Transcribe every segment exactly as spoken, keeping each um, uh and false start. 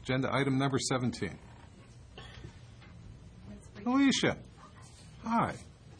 Agenda item number seventeen. Alicia, hi.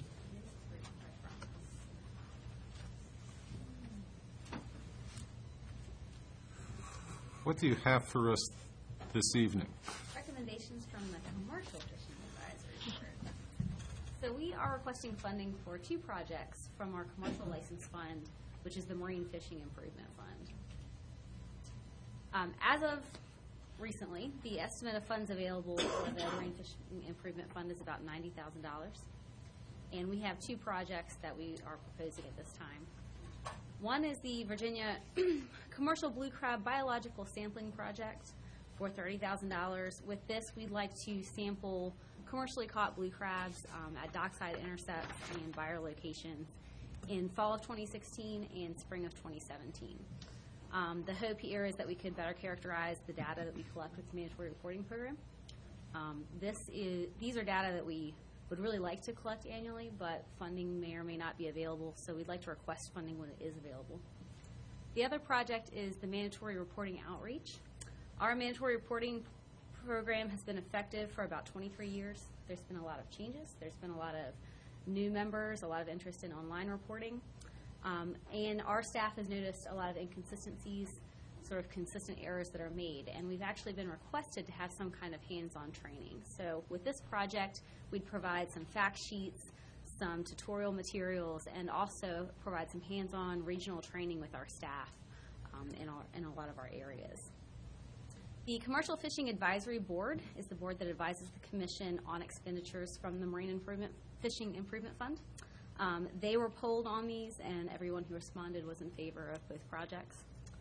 What do you have for us this evening? Recommendations from the Commercial Fishing Advisory Board. So we are requesting funding for two projects from our Commercial License Fund, which is the Marine Fishing Improvement Fund. Um, as of recently, the estimate of funds available for the Marine Fishing Improvement Fund is about ninety thousand dollars. And we have two projects that we are proposing at this time. One is the Virginia Commercial Blue Crab Biological Sampling Project for thirty thousand dollars. With this, we'd like to sample commercially caught blue crabs um, at dockside intercepts and buyer locations in fall of twenty sixteen and spring of twenty seventeen. Um, the hope here is that we could better characterize the data that we collect with the mandatory reporting program. Um, this is, these are data that we would really like to collect annually, but funding may or may not be available, so we'd like to request funding when it is available. The other project is the mandatory reporting outreach. Our mandatory reporting program has been effective for about twenty-three years. There's been a lot of changes. There's been a lot of new members, a lot of interest in online reporting. Um, and our staff has noticed a lot of inconsistencies, sort of consistent errors that are made. And we've actually been requested to have some kind of hands-on training. So with this project, we'd provide some fact sheets, some tutorial materials, and also provide some hands-on regional training with our staff um, in, our, in a lot of our areas. The Commercial Fishing Advisory Board is the board that advises the Commission on expenditures from the Marine Improvement Fishing Improvement Fund. Um, they were polled on these, and everyone who responded was in favor of both projects.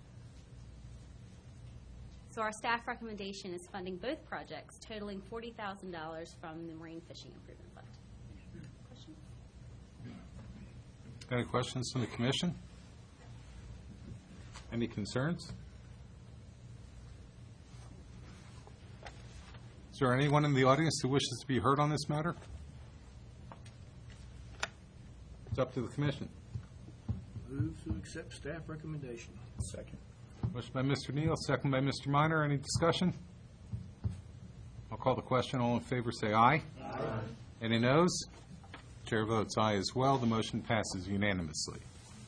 So our staff recommendation is funding both projects, totaling forty thousand dollars from the Marine Fishing Improvement Fund. Questions? Any questions from the Commission? Any concerns? Is there anyone in the audience who wishes to be heard on this matter? It's up to the Commission. Move to accept staff recommendation. Second. Motion by Mister Neal, second by Mister Minor. Any discussion? I'll call the question. All in favor say aye. Aye. Any noes? Chair votes aye as well. The motion passes unanimously.